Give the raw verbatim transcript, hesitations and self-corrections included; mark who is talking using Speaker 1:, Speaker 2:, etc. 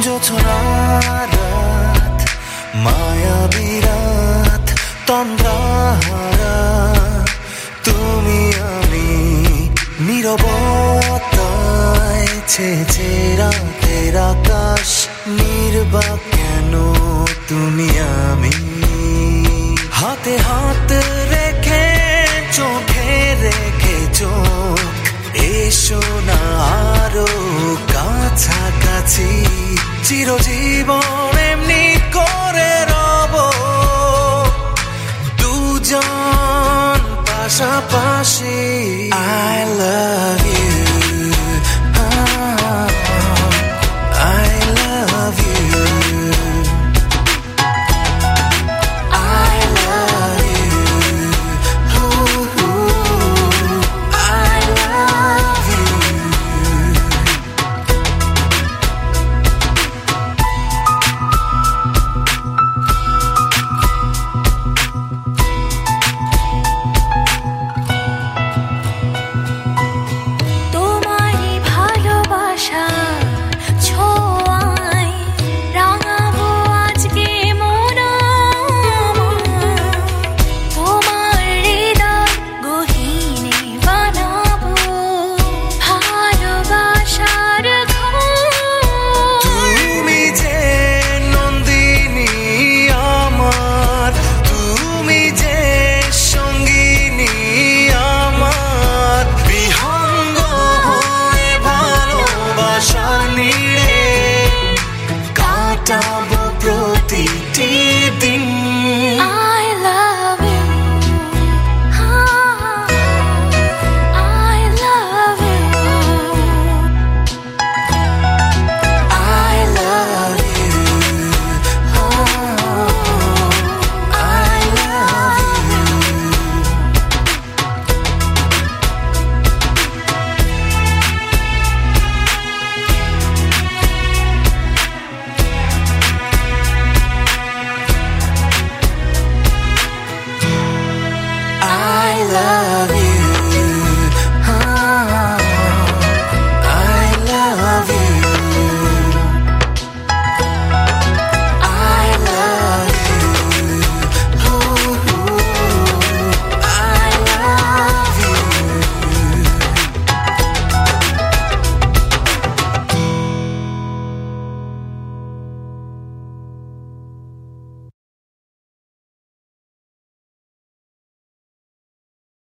Speaker 1: জোছনারাত মায়াবী রাত তন্দ্রাহারা তুমি আমি নীরবতায় ছেছে রাতের আকাশ নির্বাক কেন তুমি আমি হাতে হাত রেখে চোখে রেখে চোখ এসো না আরো কাছাকাছি চিরজীবন এমনি করে রব দুজন পাশাপাশি I love you